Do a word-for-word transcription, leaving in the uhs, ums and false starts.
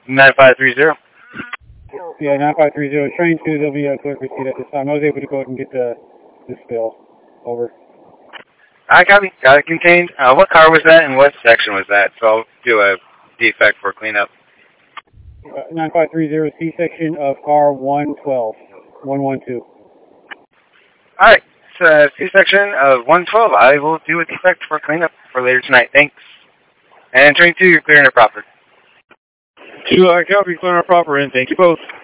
nine five three zero. Yeah, nine five three zero. Train two, there'll be a clear proceed at this time. I was able to go ahead and get the, the spill. Over. I copy. Got it contained. Uh, what car was that and what section was that? So I'll do a defect for cleanup. Uh, nine five three zero, C section of car one twelve. one one two. Alright, so uh, C section of one twelve. I will do a defect for cleanup for later tonight. Thanks. And train two, you're clearing it proper. Two, I copy, clearing it proper, and thank you both.